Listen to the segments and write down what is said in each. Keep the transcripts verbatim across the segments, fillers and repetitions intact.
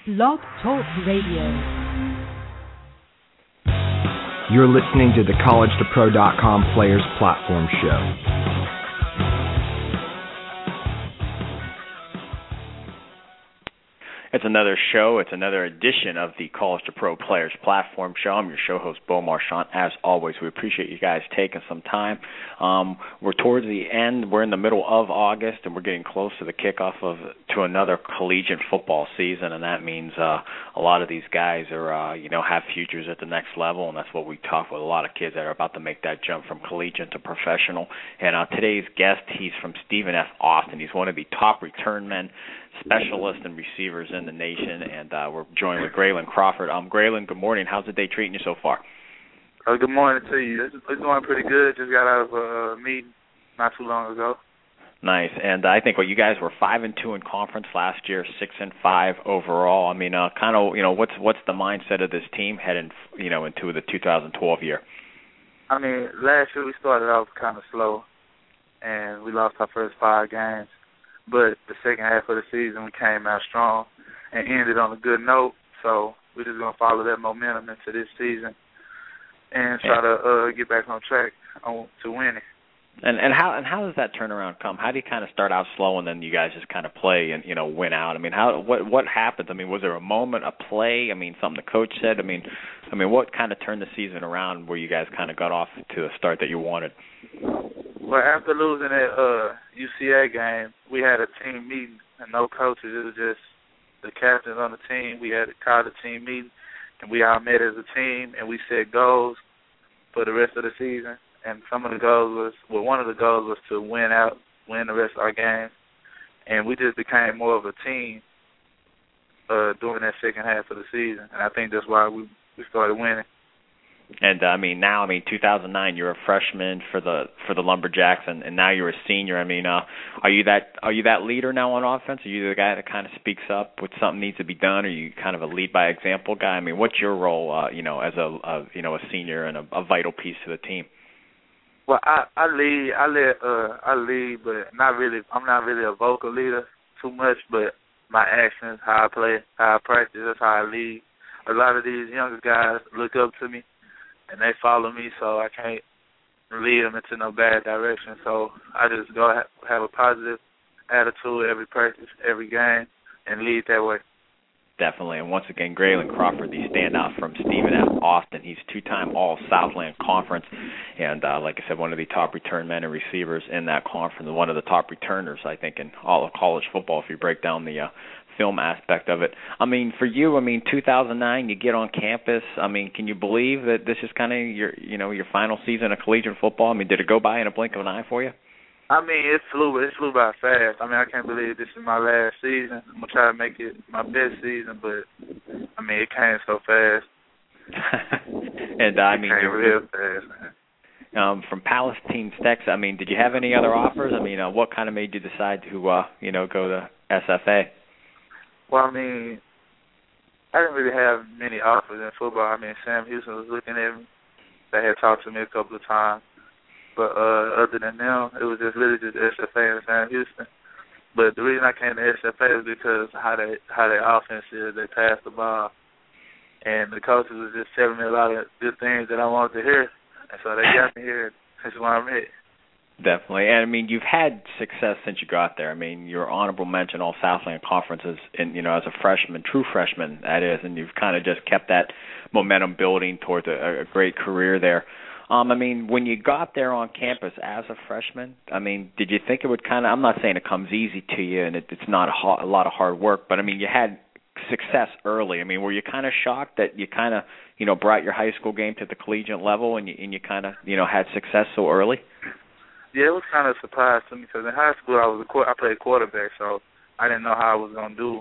Blog Talk Radio. You're listening to the college to pro dot com Players Platform Show. It's another show. It's another edition of the College to Pro Players Platform Show. I'm your show host, Beau Marchant. As always, we appreciate you guys taking some time. Um, we're towards the end. We're in the middle of August, and we're getting close to the kickoff of to another collegiate football season, and that means uh, a lot of these guys are, uh, you know, have futures at the next level, and that's what we talk with a lot of kids that are about to make that jump from collegiate to professional. And uh, today's guest, he's from Stephen F. Austin. He's one of the top return men, specialists and receivers in the nation, and uh, we're joined with Graylin Crawford. Um, Graylin, good morning. How's the day treating you so far? Uh, good morning to you. It's, it's going pretty good. Just got out of a meeting not too long ago. Nice. And I think what well, you guys were five and two in conference last year, six and five overall. I mean, uh, kind of, you know, what's what's the mindset of this team heading, you know, into the two thousand twelve year? I mean, last year we started off kind of slow, and we lost our first five games. But the second half of the season, we came out strong and ended on a good note. So we're just going to follow that momentum into this season and try to uh, get back on track on, to winning. And and how and how does that turnaround come? How do you kind of start out slow and then you guys just kind of play and, you know, win out? I mean, how what what happened? I mean, was there a moment, a play? I mean, something the coach said? I mean, I mean, what kind of turned the season around where you guys kind of got off to the start that you wanted? Well, after losing that uh, U C A game, we had a team meeting and no coaches. It was just the captains on the team. We had to call the team meeting, and we all met as a team, and we set goals for the rest of the season. And some of the goals was, well, one of the goals was to win out, win the rest of our games. And we just became more of a team uh, during that second half of the season. And I think that's why we, we started winning. And uh, I mean, now, I mean, two thousand nine, you're a freshman for the for the Lumberjacks, and, and now you're a senior. I mean, uh, are you that are you that leader now on offense? Are you the guy that kind of speaks up when something needs to be done? Are you kind of a lead by example guy? I mean, what's your role, uh, you know, as a, a you know a senior and a, a vital piece to the team? Well, I, I lead, I lead, uh, I lead, but not really. I'm not really a vocal leader too much, but my actions, how I play, how I practice, that's how I lead. A lot of these younger guys look up to me, and they follow me, so I can't lead them into no bad direction. So I just go have, have a positive attitude every practice, every game, and lead that way. Definitely. And once again, Graylin Crawford, the standout from Stephen F. Austin. He's two-time All-Southland Conference, and uh, like I said, one of the top return men and receivers in that conference, and one of the top returners, I think, in all of college football if you break down the uh, film aspect of it. I mean, for you, I mean, two thousand nine, you get on campus. I mean, can you believe that this is kind of your, you know, your final season of collegiate football? I mean, did it go by in a blink of an eye for you? I mean, it flew, it flew by fast. I mean, I can't believe this is my last season. I'm going to try to make it my best season, but, I mean, it came so fast. and, uh, I mean, it came real fast, man. Um, from Palestine Stex, I mean, did you have any other offers? I mean, uh, what kind of made you decide to, uh, you know, go to S F A? Well, I mean, I didn't really have many offers in football. I mean, Sam Houston was looking at me. They had talked to me a couple of times. But uh, other than them, it was just really just S F A and Sam Houston. But the reason I came to S F A is because how they how their offense is, they pass the ball, and the coaches was just telling me a lot of good things that I wanted to hear, and so they got me here. That's why I'm here. Definitely, and I mean, you've had success since you got there. I mean, you're honorable mention all Southland conferences, and you know, as a freshman, true freshman, that is, and you've kind of just kept that momentum building towards a, a great career there. Um, I mean, when you got there on campus as a freshman, I mean, did you think it would kind of, I'm not saying it comes easy to you and it, it's not a, ho- a lot of hard work, but I mean, you had success early. I mean, were you kind of shocked that you kind of, you know, brought your high school game to the collegiate level and you, and you kind of, you know, had success so early? Yeah, it was kind of a surprise to me because in high school I was a, I played quarterback, so I didn't know how I was going to do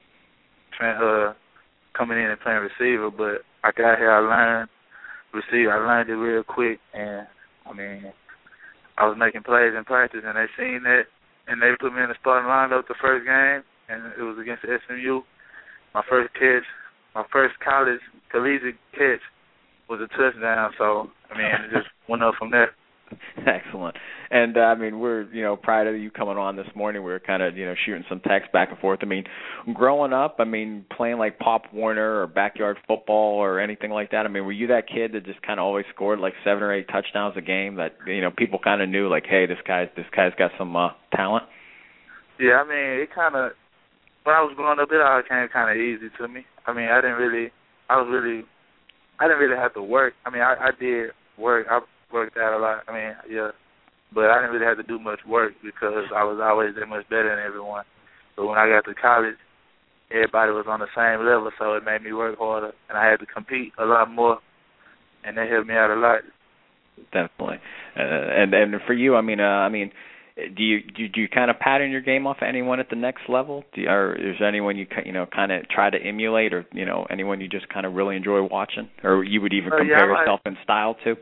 uh, coming in and playing receiver, but I got here, I learned. Receiver, I learned it real quick, and I mean, I was making plays in practice, and they seen that, and they put me in the starting lineup the first game, and it was against S M U. My first catch, my first college collegiate catch was a touchdown. So I mean, it just went up from there. Excellent. And, uh, I mean, we're, you know, prior to you coming on this morning, we were kind of, you know, shooting some text back and forth. I mean, growing up, I mean, playing like Pop Warner or backyard football or anything like that, I mean, were you that kid that just kind of always scored like seven or eight touchdowns a game that, you know, people kind of knew like, hey, this guy, this guy's got some uh, talent? Yeah, I mean, it kind of, when I was growing up, it all came kind of easy to me. I mean, I didn't really, I was really, I didn't really have to work. I mean, I, I did work. I worked out a lot. I mean, yeah, but I didn't really have to do much work because I was always that much better than everyone. But when I got to college, everybody was on the same level, so it made me work harder, and I had to compete a lot more, and that helped me out a lot. Definitely. Uh, and and for you, I mean, uh, I mean, do you do, do you kind of pattern your game off of anyone at the next level? Do you, or is there anyone you you know kind of try to emulate, or you know anyone you just kind of really enjoy watching, or you would even uh, compare yeah, like, yourself in style to?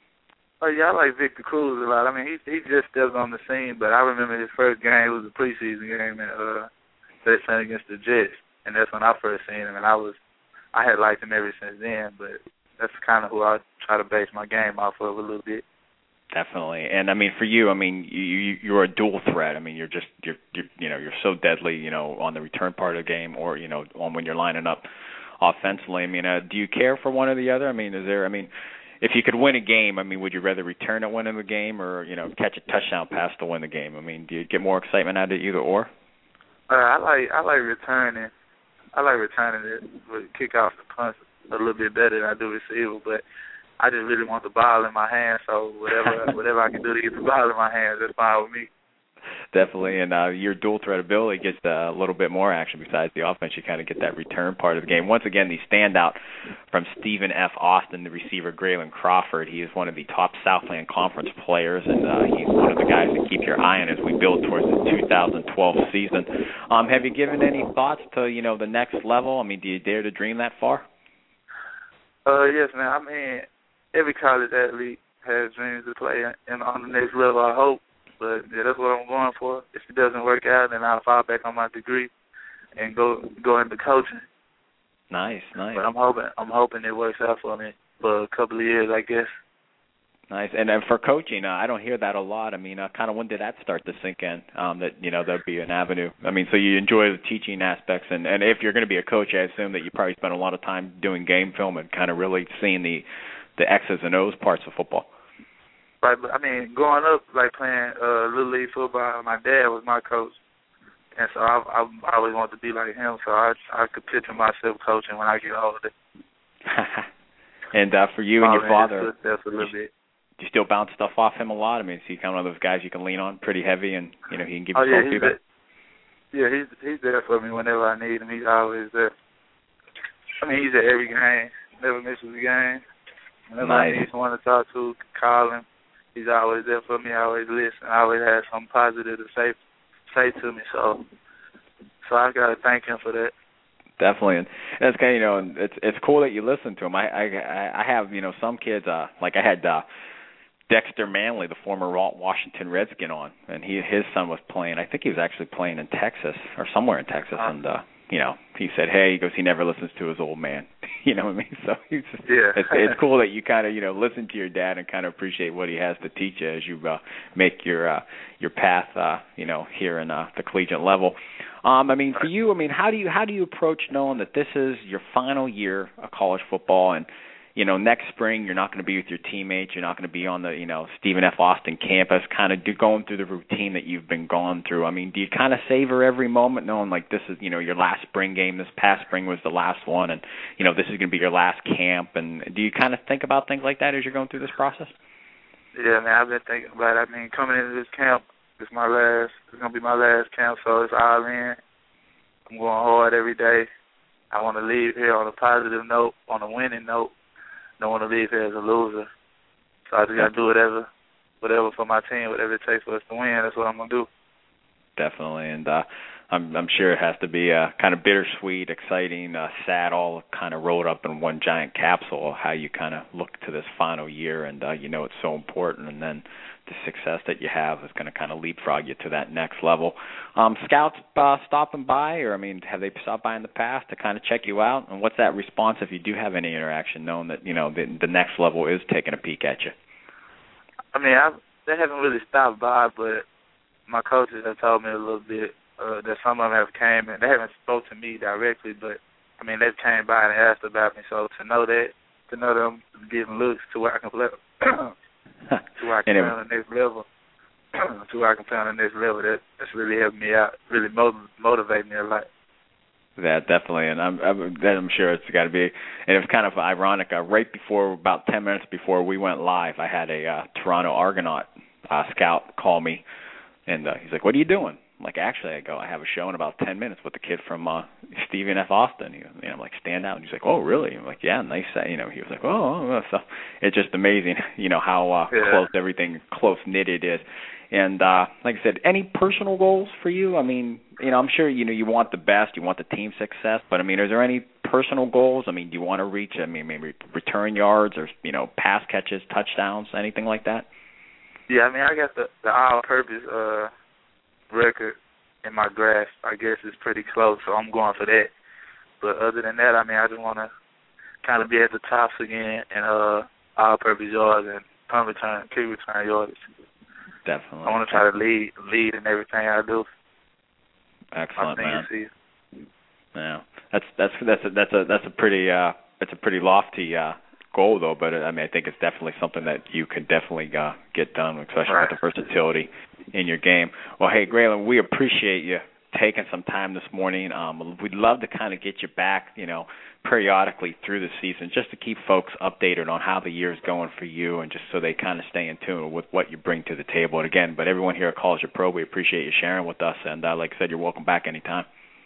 Oh yeah, I like Victor Cruz a lot. I mean, he he just stepped on the scene, but I remember his first game was a preseason game, and uh, they played against the Jets, and that's when I first seen him, and I was I had liked him ever since then. But that's kind of who I try to base my game off of a little bit. Definitely, and I mean for you, I mean you, you you're a dual threat. I mean you're just you're, you're you know you're so deadly, you know, on the return part of the game, or you know on when you're lining up offensively. I mean, uh, do you care for one or the other? I mean, is there? I mean, if you could win a game, I mean, would you rather return at winning the game, or you know catch a touchdown pass to win the game? I mean, do you get more excitement out of either or? Uh, I like I like returning. I like returning it with kickoff and punts a little bit better than I do receiver, but I just really want the ball in my hand, so whatever whatever I can do to get the ball in my hands, that's fine with me. Definitely, and uh, your dual threat ability gets uh, a little bit more action besides the offense. You kind of get that return part of the game. Once again, the standout from Stephen F. Austin, the receiver Graylin Crawford. He is one of the top Southland Conference players, and uh, he's one of the guys to keep your eye on as we build towards the two thousand twelve season. Um, have you given any thoughts to you know the next level? I mean, do you dare to dream that far? Uh, yes, man. I mean, every college athlete has dreams to play in, on the next level, I hope. But yeah, that's what I'm going for. If it doesn't work out, then I'll fall back on my degree and go go into coaching. Nice, nice. But I'm hoping I'm hoping it works out for me for a couple of years, I guess. Nice. And then for coaching, uh, I don't hear that a lot. I mean, uh, kind of when did that start to sink in? Um, that you know that'd be an avenue. I mean, so you enjoy the teaching aspects, and and if you're going to be a coach, I assume that you probably spend a lot of time doing game film and kind of really seeing the the X's and O's parts of football. Right, but I mean, growing up, like playing uh, Little League football, my dad was my coach, and so I, I, I always wanted to be like him, so I I could picture myself coaching when I get older. And uh, for you and your father, that's a little bit. Do you still bounce stuff off him a lot? I mean, is he kind of one of those guys you can lean on pretty heavy, and you know he can give you oh, yeah, feedback? Yeah, he's he's there for me whenever I need him. He's always there. I mean, he's at every game, never misses a game. Whenever nice. I need someone to talk to, call him. He's always there for me. I always listen. I always have something positive to say say to me. So, so I gotta thank him for that. Definitely, and it's kind of you know, it's it's cool that you listen to him. I I I have you know some kids uh like I had uh, Dexter Manley, the former Washington Redskin, on, and he his son was playing. I think he was actually playing in Texas or somewhere in Texas, uh, and uh, you know he said, hey, he goes, he never listens to his old man. You know what I mean? So he's just, yeah. it's, it's cool that you kind of you know listen to your dad and kind of appreciate what he has to teach you as you uh, make your uh, your path uh, you know here in uh, the collegiate level. Um, I mean, for you, I mean, how do you how do you approach knowing that this is your final year of college football, and you know next spring you're not going to be with your teammates, you're not going to be on the you know Stephen F. Austin campus, kind of do, going through the routine that you've been going through. I mean, do you kind of savor every moment, knowing like this is you know your last spring game, this past spring was the last one, and you know this is going to be your last camp, and do you kind of think about things like that as you're going through this process? Yeah, man, I've been thinking about it. I mean, coming into this camp, it's my last. It's gonna be my last camp, so it's all in. I'm going hard every day. I want to leave here on a positive note, on a winning note. Don't want to leave here as a loser. So I just got to do whatever, whatever for my team, whatever it takes for us to win. That's what I'm gonna do. Definitely, and uh, I'm I'm sure it has to be uh, kind of bittersweet, exciting, uh, sad, all kind of rolled up in one giant capsule. How you kind of look to this final year, and uh, you know it's so important, and then the success that you have is going to kind of leapfrog you to that next level. Um, scouts uh, stopping by, or I mean, have they stopped by in the past to kind of check you out? And what's that response if you do have any interaction, knowing that you know the, the next level is taking a peek at you? I mean, I, they haven't really stopped by, but my coaches have told me a little bit uh, that some of them have came, and they haven't spoke to me directly, but, I mean, they've came by and asked about me. So to know that, to know that I'm getting looks to where I can play, to where I can play on the next level, to where I can play on the next level, that, that's really helped me out, really motiv- motivate me a lot. That definitely, and I'm I'm, I'm sure it's got to be. And it was kind of ironic. Uh, right before, about ten minutes before we went live, I had a uh, Toronto Argonaut uh, scout call me, and uh, he's like, "What are you doing?" I'm like, "Actually, I go, I have a show in about ten minutes with the kid from uh, Stephen F. Austin." He, you know, I'm like, "Stand out." And he's like, "Oh, really?" I'm like, "Yeah, nice." You know, he was like, "Oh," oh. So it's just amazing, you know, how uh, yeah. close everything, close knitted is. And uh, like I said, any personal goals for you? I mean, you know, I'm sure you know you want the best, you want the team success, but I mean, are there any personal goals? I mean, do you want to reach? I mean, maybe return yards or you know, pass catches, touchdowns, anything like that? Yeah, I mean, I got the the all-purpose uh, record in my grasp. I guess it's pretty close, so I'm going for that. But other than that, I mean, I just want to kind of be at the tops again and uh, all-purpose yards and punt return, kick return yards. Definitely. I want to try to lead, lead in everything I do. Excellent, man. See. Yeah, that's that's that's a, that's a that's a pretty uh, that's a pretty lofty uh, goal though. But I mean, I think it's definitely something that you can definitely uh, get done, especially right. with the versatility in your game. Well, hey, Graylin, we appreciate you taking some time this morning. Um, we'd love to kind of get you back, you know, periodically through the season, just to keep folks updated on how the year's going for you, and just so they kind of stay in tune with what you bring to the table. And again, but everyone here at College of Pro, we appreciate you sharing with us. And uh, like I said, you're welcome back anytime.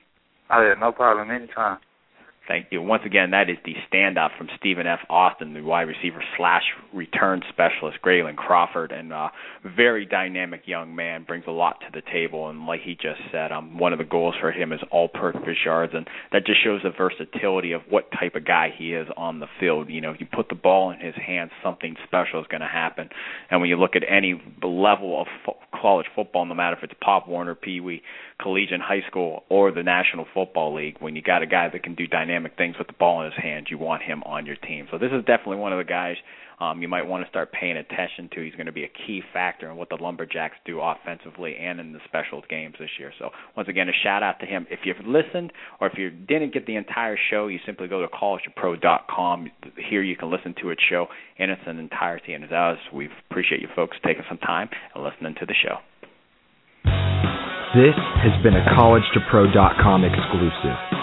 Oh yeah, no problem, anytime. Thank you. Once again, that is the standout from Stephen F. Austin, the wide receiver slash return specialist, Graylin Crawford, and uh, very dynamic young man, brings a lot to the table. And like he just said, um, one of the goals for him is all-purpose yards, and that just shows the versatility of what type of guy he is on the field. You know, you put the ball in his hands, something special is going to happen. And when you look at any level of fo- college football, no matter if it's Pop Warner, Pee Wee, collegiate, high school, or the National Football League, when you got a guy that can do dynamic things with the ball in his hand, you want him on your team. So this is definitely one of the guys um, you might want to start paying attention to. He's going to be a key factor in what the Lumberjacks do offensively and in the special games this year. So once again, a shout out to him. If you've listened or if you didn't get the entire show, you simply go to college to pro dot com. Here you can listen to its show in its entirety. And as always, we appreciate you folks taking some time and listening to the show. This has been a college to pro dot com exclusive.